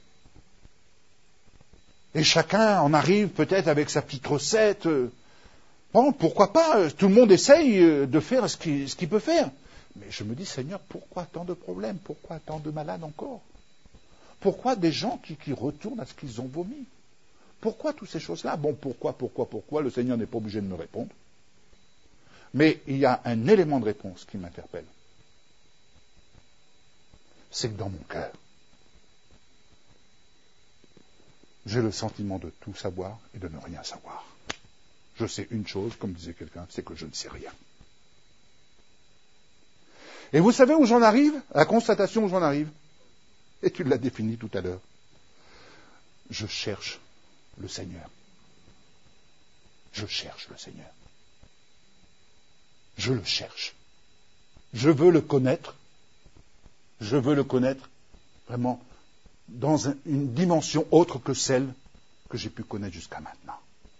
Et chacun en arrive peut-être avec sa petite recette. Bon, pourquoi pas? Tout le monde essaye de faire ce qu'il peut faire. Mais je me dis, Seigneur, pourquoi tant de problèmes? Pourquoi tant de malades encore? Pourquoi des gens qui retournent à ce qu'ils ont vomi? Pourquoi toutes ces choses-là? Bon, pourquoi? Le Seigneur n'est pas obligé de me répondre. Mais il y a un élément de réponse qui m'interpelle. C'est que dans mon cœur, j'ai le sentiment de tout savoir et de ne rien savoir. Je sais une chose, comme disait quelqu'un, c'est que je ne sais rien. Et vous savez où j'en arrive? À la constatation où j'en arrive. Et tu l'as défini tout à l'heure. Je cherche le Seigneur. Je cherche le Seigneur. Je le cherche. Je veux le connaître. Je veux le connaître vraiment dans une dimension autre que celle que j'ai pu connaître jusqu'à maintenant.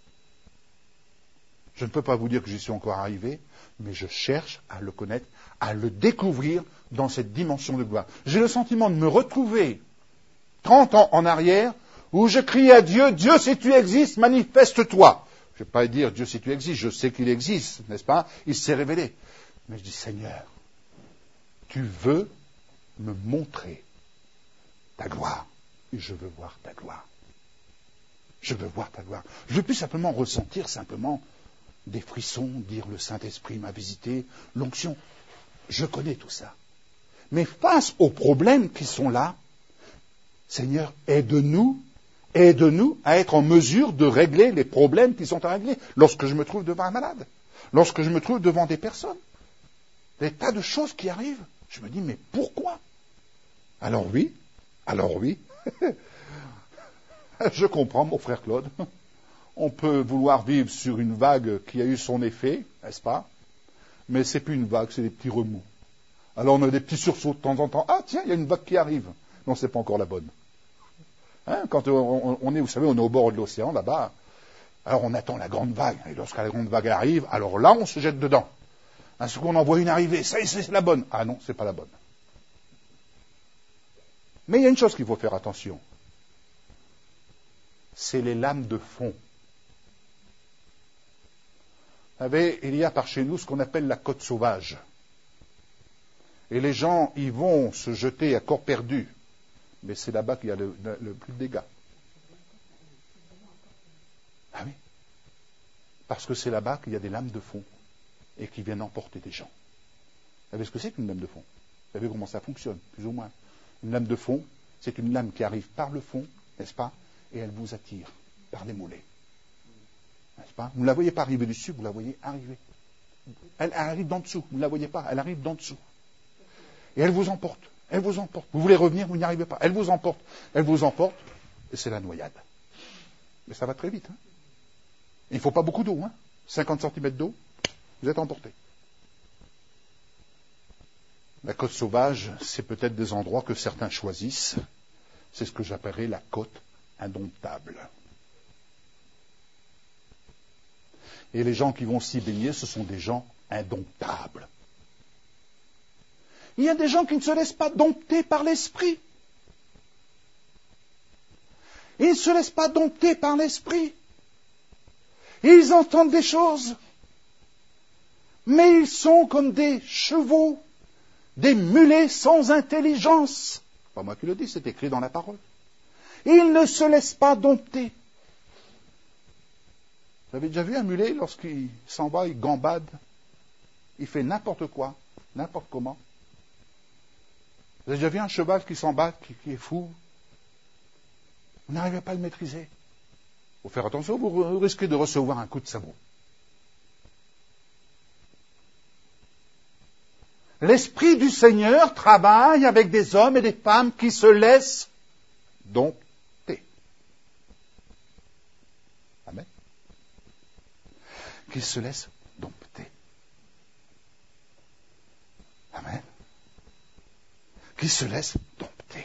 Je ne peux pas vous dire que j'y suis encore arrivé, mais je cherche à le connaître, à le découvrir dans cette dimension de gloire. J'ai le sentiment de me retrouver 30 ans en arrière, où je crie à Dieu, Dieu, si tu existes, manifeste-toi. Je ne vais pas dire, Dieu, si tu existes, je sais qu'il existe, n'est-ce pas? Il s'est révélé. Mais je dis, Seigneur, tu veux me montrer ta gloire. Et je veux voir ta gloire. Je veux voir ta gloire. Je veux plus simplement ressentir des frissons, dire le Saint-Esprit m'a visité, l'onction. Je connais tout ça. Mais face aux problèmes qui sont là, Seigneur, aide-nous à être en mesure de régler les problèmes qui sont à régler lorsque je me trouve devant un malade, lorsque je me trouve devant des personnes. Des tas de choses qui arrivent. Je me dis, mais pourquoi? Alors oui, je comprends, mon frère Claude. On peut vouloir vivre sur une vague qui a eu son effet, n'est-ce pas? Mais c'est plus une vague, c'est des petits remous. Alors on a des petits sursauts de temps en temps. Ah tiens, il y a une vague qui arrive. Non, c'est pas encore la bonne. Hein, quand on est, vous savez, on est au bord de l'océan, là-bas. Alors on attend la grande vague. Et lorsque la grande vague arrive, alors là, on se jette dedans. À ce qu'on en voit une arriver, ça y est, c'est la bonne. Ah non, c'est pas la bonne. Mais il y a une chose qu'il faut faire attention. C'est les lames de fond. Vous savez, il y a par chez nous ce qu'on appelle la côte sauvage. Et les gens y vont se jeter à corps perdu. Mais c'est là-bas qu'il y a le plus de dégâts. Ah oui. Parce que c'est là-bas qu'il y a des lames de fond et qui viennent emporter des gens. Vous savez ce que c'est qu'une lame de fond? Vous savez comment ça fonctionne, plus ou moins? Une lame de fond, c'est une lame qui arrive par le fond, n'est-ce pas, et elle vous attire par les mollets. N'est-ce pas? Vous ne la voyez pas arriver du sud, vous la voyez arriver. Elle arrive d'en dessous, vous ne la voyez pas, elle arrive d'en dessous. Et elle vous emporte, elle vous emporte. Vous voulez revenir, vous n'y arrivez pas. Elle vous emporte, et c'est la noyade. Mais ça va très vite. Hein. Il ne faut pas beaucoup d'eau. 50 cm d'eau, vous êtes emporté. La côte sauvage, c'est peut-être des endroits que certains choisissent. C'est ce que j'appellerais la côte indomptable. Et les gens qui vont s'y baigner, ce sont des gens indomptables. Il y a des gens qui ne se laissent pas dompter par l'esprit. Ils ne se laissent pas dompter par l'esprit. Ils entendent des choses. Mais ils sont comme des chevaux, des mulets sans intelligence. C'est pas moi qui le dis, c'est écrit dans la parole. Ils ne se laissent pas dompter. Vous avez déjà vu un mulet lorsqu'il s'en va, il gambade, il fait n'importe quoi, n'importe comment. Vous avez déjà vu un cheval qui s'en bat, qui est fou? Vous n'arrivez pas à le maîtriser. Il faut faire attention, vous risquez de recevoir un coup de sabot. L'Esprit du Seigneur travaille avec des hommes et des femmes qui se laissent dompter. Amen. Qui se laissent dompter. Amen. Qui se laissent dompter.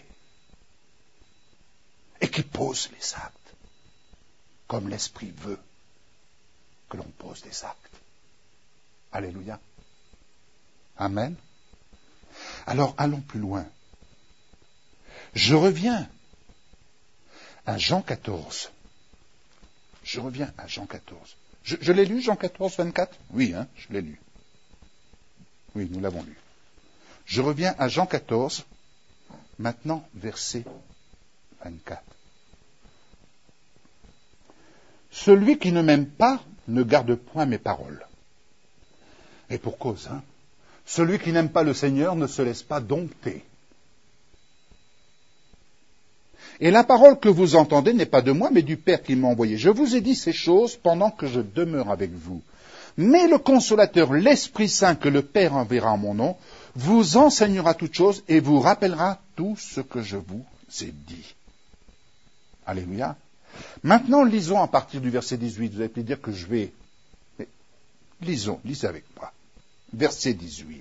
Et qui posent les actes. Comme l'Esprit veut que l'on pose des actes. Alléluia. Amen. Alors, allons plus loin. Je reviens à Jean 14. Je reviens à Jean 14. Je l'ai lu, Jean 14, 24 ? Oui, je l'ai lu. Oui, nous l'avons lu. Je reviens à Jean 14, maintenant, verset 24. Celui qui ne m'aime pas ne garde point mes paroles. Et pour cause, celui qui n'aime pas le Seigneur ne se laisse pas dompter. Et la parole que vous entendez n'est pas de moi, mais du Père qui m'a envoyé. Je vous ai dit ces choses pendant que je demeure avec vous. Mais le Consolateur, l'Esprit Saint que le Père enverra en mon nom, vous enseignera toutes choses et vous rappellera tout ce que je vous ai dit. Alléluia. Maintenant, lisons à partir du verset 18. Vous allez peut-être dire que je vais... Mais lisons, lisez avec moi. Verset 18.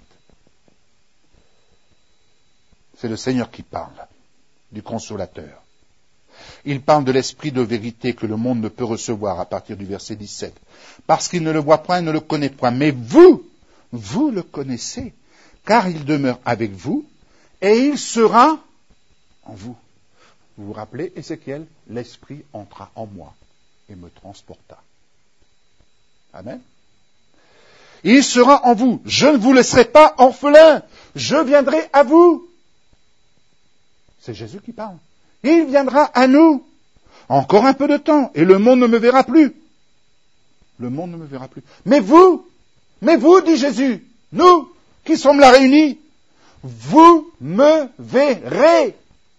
C'est le Seigneur qui parle, du Consolateur. Il parle de l'Esprit de vérité que le monde ne peut recevoir à partir du verset 17. Parce qu'il ne le voit point et ne le connaît point. Mais vous le connaissez, car il demeure avec vous et il sera en vous. Vous vous rappelez, Ézéchiel, l'Esprit entra en moi et me transporta. Amen. Il sera en vous. Je ne vous laisserai pas orphelin. Je viendrai à vous. C'est Jésus qui parle. Il viendra à nous. Encore un peu de temps, et le monde ne me verra plus. Le monde ne me verra plus. Mais vous, dit Jésus, nous qui sommes là réunis, vous me verrez.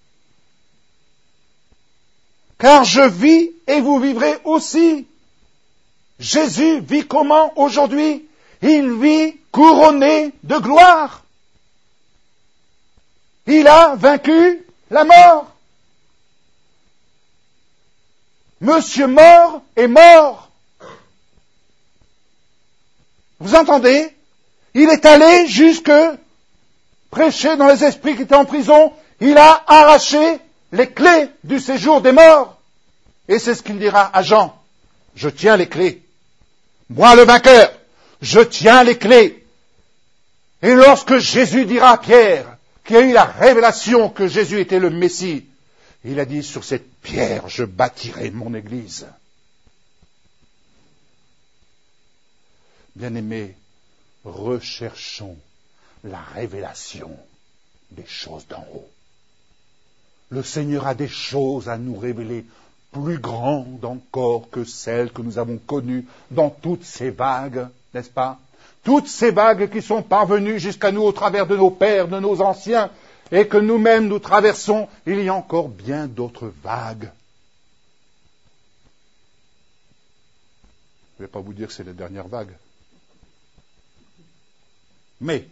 Car je vis et vous vivrez aussi. Jésus vit comment aujourd'hui? Il vit couronné de gloire. Il a vaincu la mort. Monsieur mort est mort. Vous entendez? Il est allé jusque prêcher dans les esprits qui étaient en prison. Il a arraché les clés du séjour des morts. Et c'est ce qu'il dira à Jean. Je tiens les clés. Moi, le vainqueur, je tiens les clés. Et lorsque Jésus dira à Pierre, qui a eu la révélation que Jésus était le Messie, il a dit, sur cette pierre, je bâtirai mon église. Bien-aimés, recherchons la révélation des choses d'en haut. Le Seigneur a des choses à nous révéler plus grandes encore que celles que nous avons connues dans toutes ces vagues, n'est-ce pas? Toutes ces vagues qui sont parvenues jusqu'à nous au travers de nos pères, de nos anciens, et que nous-mêmes nous traversons, il y a encore bien d'autres vagues vais pas vous dire que c'est la dernière vague. Mais,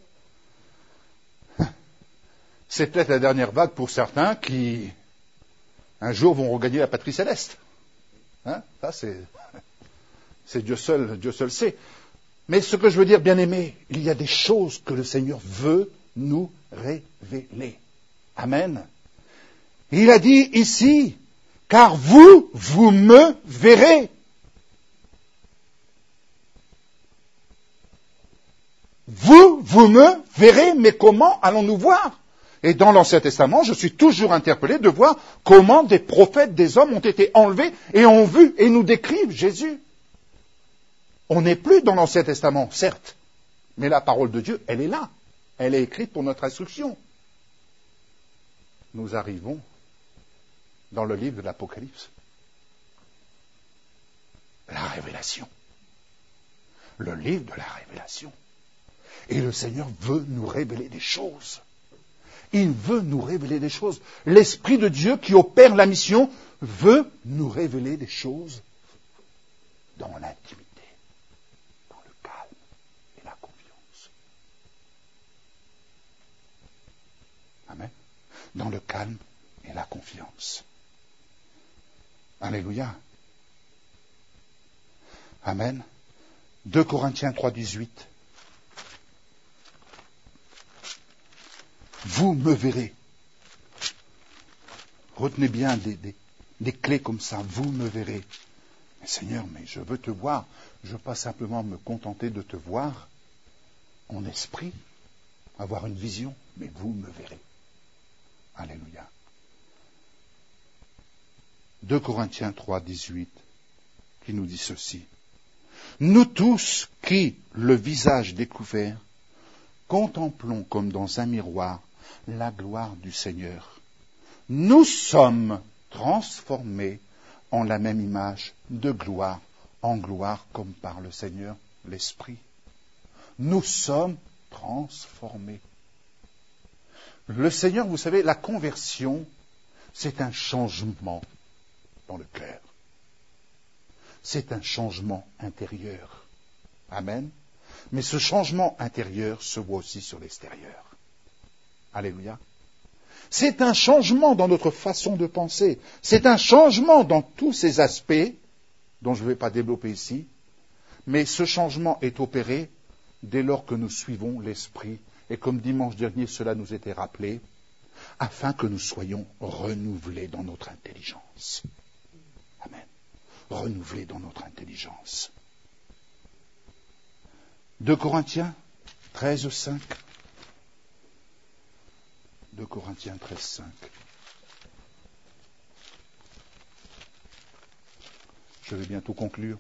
c'est peut-être la dernière vague pour certains qui, un jour, vont regagner la patrie céleste. Hein? Ça, c'est Dieu seul sait. Mais ce que je veux dire, bien-aimés, il y a des choses que le Seigneur veut nous révéler. Amen. Il a dit ici, car vous me verrez. Vous me verrez, mais comment allons-nous voir? Et dans l'Ancien Testament, je suis toujours interpellé de voir comment des prophètes, des hommes ont été enlevés et ont vu et nous décrivent Jésus. On n'est plus dans l'Ancien Testament, certes, mais la parole de Dieu, elle est là. Elle est écrite pour notre instruction. Nous arrivons dans le livre de l'Apocalypse. La révélation. Le livre de la révélation. Et le Seigneur veut nous révéler des choses. Il veut nous révéler des choses. L'Esprit de Dieu qui opère la mission veut nous révéler des choses dans l'intimité, dans le calme et la confiance. Amen. Dans le calme et la confiance. Alléluia. Amen. 2 Corinthiens 3, 18. Vous me verrez. Retenez bien des clés comme ça. Vous me verrez. Mais Seigneur, mais je veux te voir. Je ne veux pas simplement me contenter de te voir en esprit, avoir une vision, mais vous me verrez. Alléluia. 2 Corinthiens 3, 18, qui nous dit ceci. Nous tous qui, le visage découvert, contemplons comme dans un miroir la gloire du Seigneur. Nous sommes transformés en la même image de gloire en gloire comme par le Seigneur l'Esprit. Nous sommes transformés. Le Seigneur, vous savez, la conversion, c'est un changement dans le cœur. C'est un changement intérieur. Amen. Mais ce changement intérieur se voit aussi sur l'extérieur. Alléluia. C'est un changement dans notre façon de penser. C'est un changement dans tous ces aspects, dont je ne vais pas développer ici. Mais ce changement est opéré dès lors que nous suivons l'Esprit. Et comme dimanche dernier, cela nous était rappelé, afin que nous soyons renouvelés dans notre intelligence. Amen. Renouvelés dans notre intelligence. 2 Corinthiens 13, 5. 2 Corinthiens 13, 5. Je vais bientôt conclure.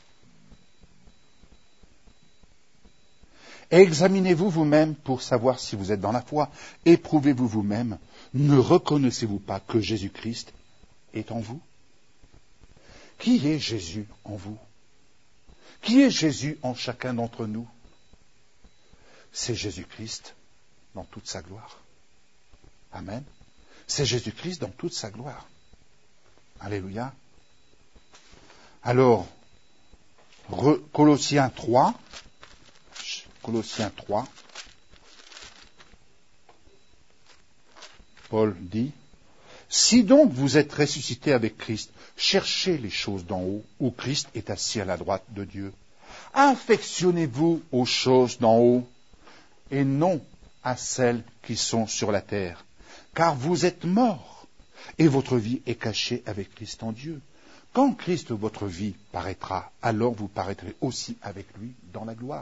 Examinez-vous vous-même pour savoir si vous êtes dans la foi. Éprouvez-vous vous-même. Ne reconnaissez-vous pas que Jésus-Christ est en vous? Qui est Jésus en vous? Qui est Jésus en chacun d'entre nous? C'est Jésus-Christ dans toute sa gloire. Amen. C'est Jésus-Christ dans toute sa gloire. Alléluia. Alors, Colossiens 3. Colossiens 3. Paul dit, « Si donc vous êtes ressuscités avec Christ, cherchez les choses d'en haut, où Christ est assis à la droite de Dieu. Affectionnez-vous aux choses d'en haut, et non à celles qui sont sur la terre. Car vous êtes morts, et votre vie est cachée avec Christ en Dieu. Quand Christ, votre vie, paraîtra, alors vous paraîtrez aussi avec lui dans la gloire. »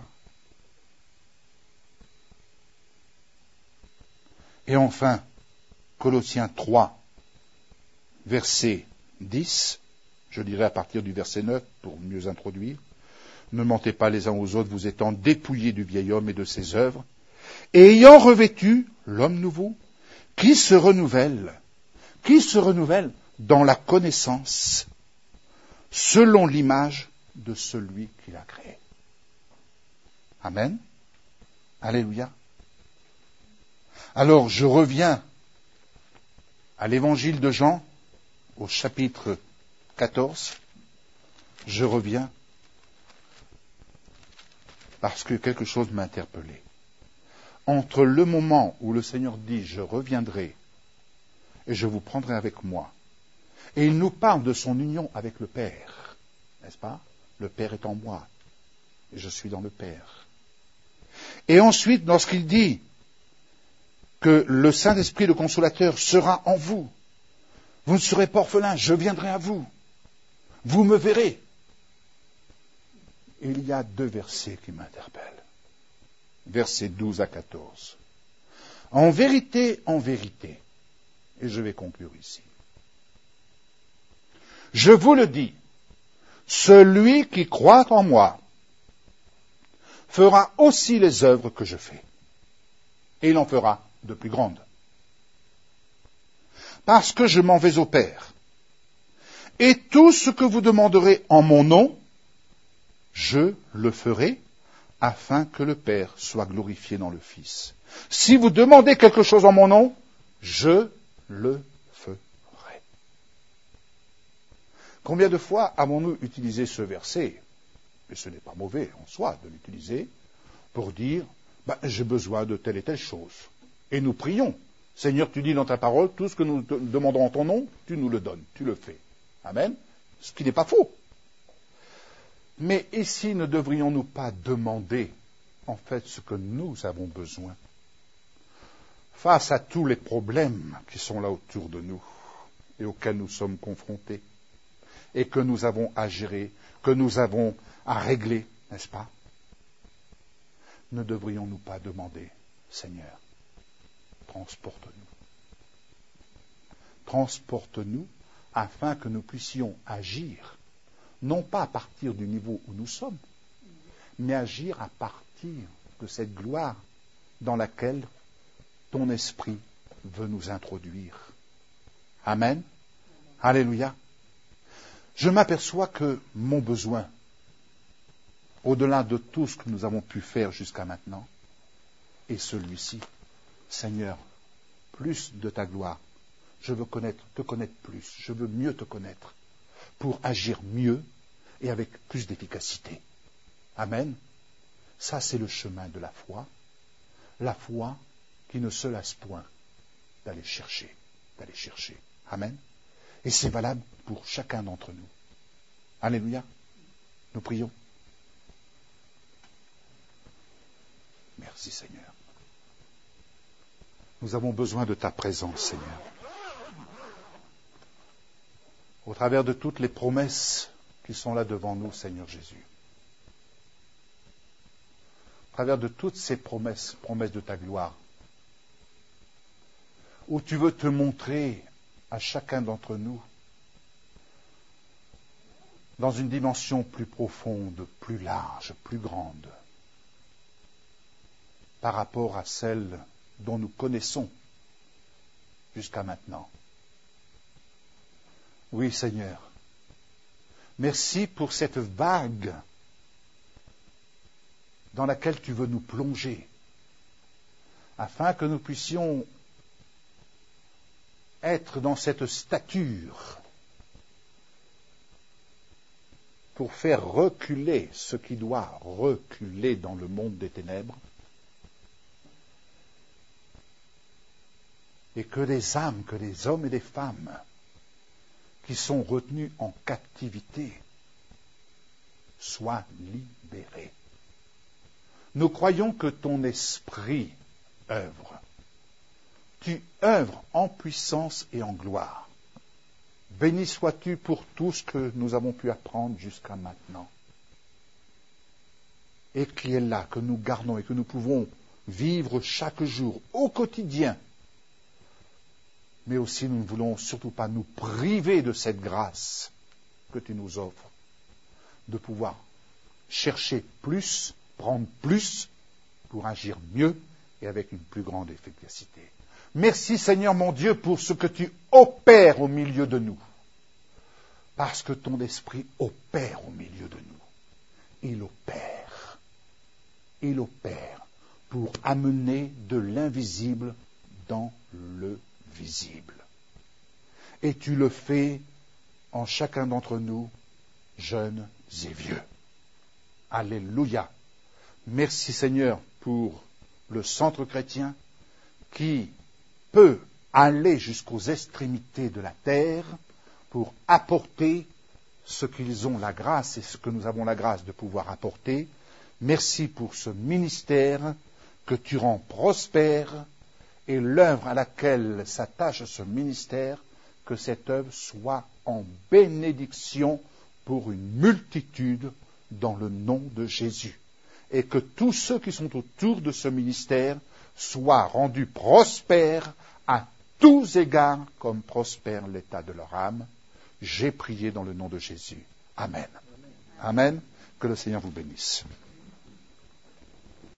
Et enfin, Colossiens 3, verset 10, je lirai à partir du verset 9 pour mieux introduire. Ne mentez pas les uns aux autres, vous étant dépouillés du vieil homme et de ses œuvres, et ayant revêtu l'homme nouveau, qui se renouvelle dans la connaissance, selon l'image de celui qui l'a créé. Amen. Alléluia. Alors, je reviens à l'évangile de Jean, au chapitre 14. Je reviens parce que quelque chose m'a interpellé. Entre le moment où le Seigneur dit « Je reviendrai et je vous prendrai avec moi », et il nous parle de son union avec le Père, n'est-ce pas? Le Père est en moi et je suis dans le Père. Et ensuite, lorsqu'il dit que le Saint-Esprit, le Consolateur, sera en vous, vous ne serez pas orphelins, je viendrai à vous, vous me verrez. Il y a 2 versets qui m'interpellent. Versets 12 à 14. En vérité, et je vais conclure ici. Je vous le dis, celui qui croit en moi fera aussi les œuvres que je fais. Et il en fera de plus grandes. Parce que je m'en vais au Père. Et tout ce que vous demanderez en mon nom, je le ferai, afin que le Père soit glorifié dans le Fils. Si vous demandez quelque chose en mon nom, je le ferai. Combien de fois avons-nous utilisé ce verset, et ce n'est pas mauvais en soi de l'utiliser, pour dire, j'ai besoin de telle et telle chose. Et nous prions. Seigneur, tu dis dans ta parole, tout ce que nous te demandons en ton nom, tu nous le donnes, tu le fais. Amen. Ce qui n'est pas faux. Mais ici, ne devrions-nous pas demander, en fait, ce que nous avons besoin, face à tous les problèmes qui sont là autour de nous et auxquels nous sommes confrontés, et que nous avons à gérer, que nous avons à régler, n'est-ce pas? Ne devrions-nous pas demander, Seigneur, transporte-nous. Transporte-nous afin que nous puissions agir, non pas à partir du niveau où nous sommes, mais agir à partir de cette gloire dans laquelle ton esprit veut nous introduire. Amen. Alléluia. Je m'aperçois que mon besoin, au-delà de tout ce que nous avons pu faire jusqu'à maintenant, est celui-ci. Seigneur, plus de ta gloire. Je veux te connaître plus. Je veux mieux te connaître pour agir mieux et avec plus d'efficacité. Amen. Ça, c'est le chemin de la foi. La foi qui ne se lasse point d'aller chercher. Amen. Et c'est valable pour chacun d'entre nous. Alléluia. Nous prions. Merci Seigneur. Nous avons besoin de ta présence, Seigneur. Au travers de toutes les promesses qui sont là devant nous, Seigneur Jésus. Au travers de toutes ces promesses de ta gloire, où tu veux te montrer à chacun d'entre nous dans une dimension plus profonde, plus large, plus grande, par rapport à celle dont nous connaissons jusqu'à maintenant. Oui, Seigneur, merci pour cette vague dans laquelle tu veux nous plonger, afin que nous puissions être dans cette stature pour faire reculer ce qui doit reculer dans le monde des ténèbres, et que les âmes, que les hommes et les femmes qui sont retenus en captivité soient libérés. Nous croyons que ton esprit œuvre. Tu œuvres en puissance et en gloire. Béni sois-tu pour tout ce que nous avons pu apprendre jusqu'à maintenant. Et qui est là, que nous gardons et que nous pouvons vivre chaque jour, au quotidien. Mais aussi, nous ne voulons surtout pas nous priver de cette grâce que tu nous offres, de pouvoir chercher plus, prendre plus, pour agir mieux et avec une plus grande efficacité. Merci Seigneur mon Dieu pour ce que tu opères au milieu de nous. Parce que ton esprit opère au milieu de nous. Il opère pour amener de l'invisible dans le visible. Et tu le fais en chacun d'entre nous, jeunes et vieux. Alléluia. Merci Seigneur pour le centre chrétien qui peut aller jusqu'aux extrémités de la terre pour apporter ce qu'ils ont la grâce et ce que nous avons la grâce de pouvoir apporter. Merci pour ce ministère que tu rends prospère et l'œuvre à laquelle s'attache ce ministère, que cette œuvre soit en bénédiction pour une multitude dans le nom de Jésus. Et que tous ceux qui sont autour de ce ministère soient rendus prospères à tous égards comme prospère l'état de leur âme. J'ai prié dans le nom de Jésus. Amen. Amen. Que le Seigneur vous bénisse.